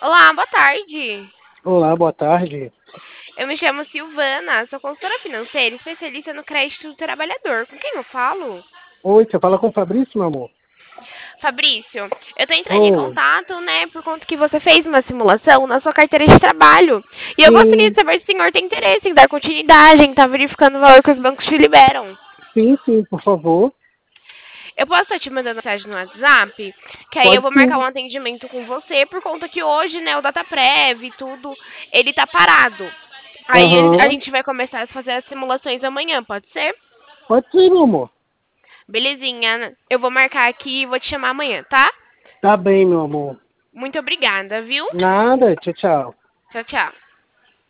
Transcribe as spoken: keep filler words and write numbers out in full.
Olá, boa tarde. Olá, boa tarde. Eu me chamo Silvana, sou consultora financeira, especialista no crédito do trabalhador. Com quem eu falo? Oi, você fala com o Fabrício, meu amor? Fabrício, eu tô entrando em Oi. contato, né, por conta que você fez uma simulação na sua carteira de trabalho. E eu gostaria de Sim, saber se o senhor tem interesse em dar continuidade, em estar verificando o valor que os bancos te liberam. sim, sim, por favor. Eu posso estar te mandando mensagem no WhatsApp, que aí eu Pode vou marcar um sim. atendimento com você, por conta que hoje, né, o DataPrev e tudo, ele tá parado. Aí ele- a Aham. gente vai começar a fazer as simulações amanhã, pode ser? Pode sim, meu amor. Belezinha. Eu vou marcar aqui e vou te chamar amanhã, tá? Tá bem, meu amor. Muito obrigada, viu? Nada, tchau, tchau. Tchau, tchau.